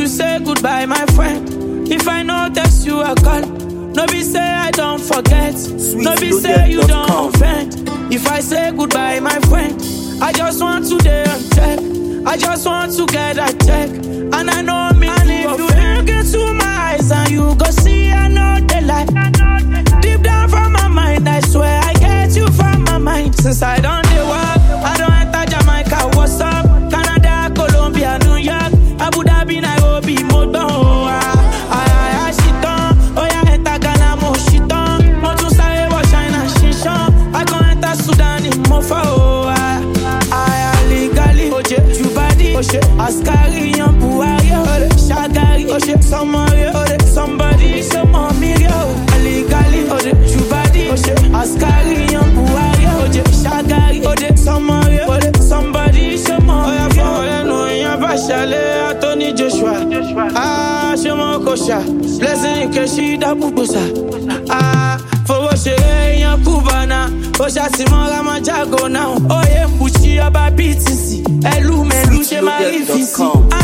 you say goodbye, my friend. If I know text you, I call. No be say I don't forget. No be say you don't offend. If I say goodbye, my friend, I just want to day and check. I just want to get a check. And I know me. And if you look into my eyes and you go see, I know the light. Deep down from my mind, I swear I get you from my mind. Since I don't do work, I don't enter Jamaica, what's up? Canada, Colombia, New York, Abu Dhabi, Nairobi, Moto. Shit on, oh yeah, enter Ghana, mo shit on. Motu Sare, wa China, Shishan. I go enter Sudan, in Mofa, legally, Oje, Jubadi, Oje, Askari, Yampuari, Shagari, Oje, somebody, some mommy, legally, Oje, Jubadi, Oje, Askari, Yampuari, Oje, Shagari, Oje, somebody, some mommy, no, Yabashale, Anthony Joshua, Shemo Kosha, blessing Keshida Bubusa, for what she ain't Kubana, Osha Simora Majago now, oh yeah, Puchi, Abba BTC, Elu, Meluche, Marifisi.